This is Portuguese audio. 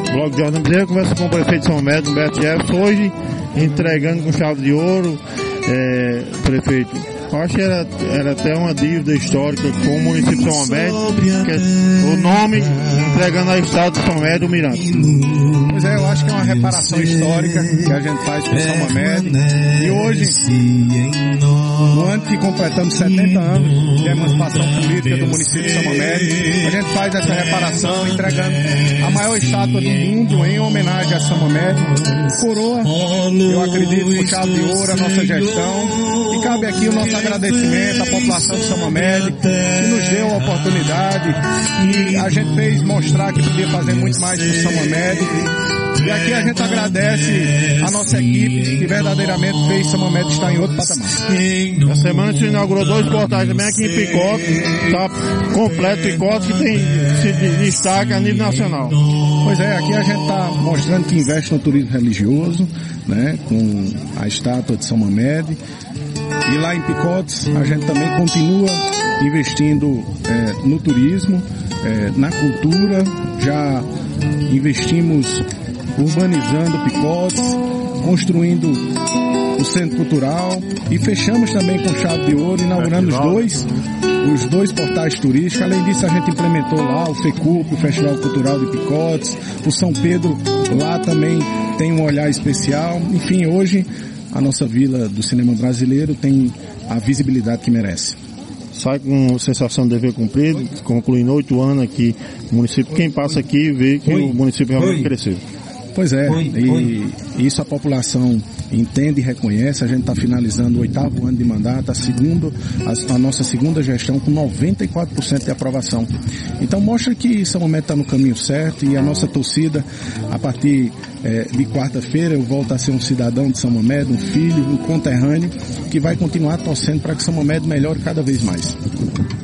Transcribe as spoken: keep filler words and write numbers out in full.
Blog de Jornal Bezerra, conversa com o prefeito de São Médio, Humberto Jefferson, hoje entregando com chave de ouro, é, prefeito, eu acho que era, era até uma dívida histórica com o município de São Médio, que é o nome entregando ao estado de São Médio, o Miranda. Pois é, eu acho que é uma reparação histórica que a gente faz com São Mamed, e hoje, no ano que completamos setenta anos de emancipação política do município de São Mamed, a gente faz essa reparação entregando a maior estátua do mundo em homenagem a São Mamed, coroa, eu acredito, com chave de ouro a nossa gestão, e cabe aqui o nosso agradecimento à população de São Mamed, que nos deu a oportunidade, e a gente fez mostrar que podia fazer muito mais por São Mamed. E aqui a gente agradece a nossa equipe, que verdadeiramente fez São Mamed estar em outro patamar. Essa semana se inaugurou dois portais também aqui em Picote, está completo Picote, que tem, se destaca a nível nacional. Pois é, aqui a gente está mostrando que investe no turismo religioso, né, com a estátua de São Mamed. E lá em Picotes a gente também continua investindo é, no turismo, é, na cultura, já investimos urbanizando Picotes, construindo o Centro Cultural e fechamos também com chave de ouro, inaugurando os dois, os dois portais turísticos. Além disso, a gente implementou lá o FECUP, o Festival Cultural de Picotes, o São Pedro lá também tem um olhar especial. Enfim, hoje a nossa vila do cinema brasileiro tem a visibilidade que merece. Sai com sensação de dever cumprido, concluindo oito anos aqui no município. Quem passa aqui vê que Oi. o município realmente Oi. cresceu. Pois é, Oi. e Oi. isso a população entende e reconhece. A gente está finalizando o oitavo ano de mandato, a, segunda, a, a nossa segunda gestão com noventa e quatro por cento de aprovação. Então mostra que São Mamed está no caminho certo, e a nossa torcida, a partir é, de quarta-feira, eu volto a ser um cidadão de São Mamed, um filho, um conterrâneo, que vai continuar torcendo para que São Mamed melhore cada vez mais.